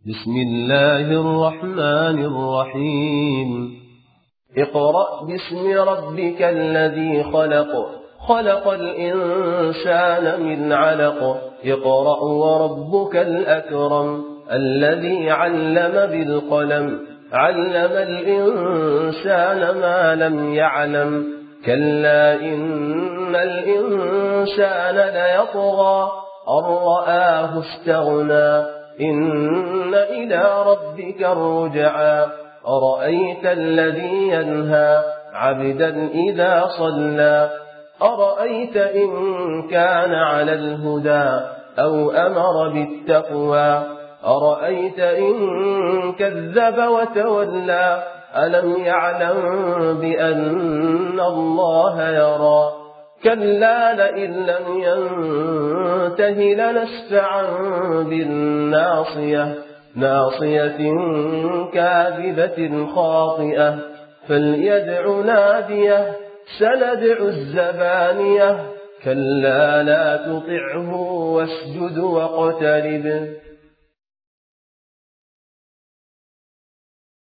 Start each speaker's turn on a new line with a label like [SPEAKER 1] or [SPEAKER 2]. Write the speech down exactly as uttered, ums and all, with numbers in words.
[SPEAKER 1] بسم الله الرحمن الرحيم اقرأ باسم ربك الذي خلق خلق الإنسان من علق اقرأ وربك الأكرم الذي علم بالقلم علم الإنسان ما لم يعلم كلا إن الإنسان ليطغى أن رآه استغنى إن إلى ربك الرجعى أرأيت الذي ينهى عبدا إذا صلى أرأيت إن كان على الهدى أو أمر بالتقوى أرأيت إن كذب وتولى ألم يعلم بأن الله يرى كلا لئن لم ينته لنسفعا بالناصية ناصية كاذبة خاطئة فليدع ناديه سندع الزبانية كلا لا تطعه واسجد واقترب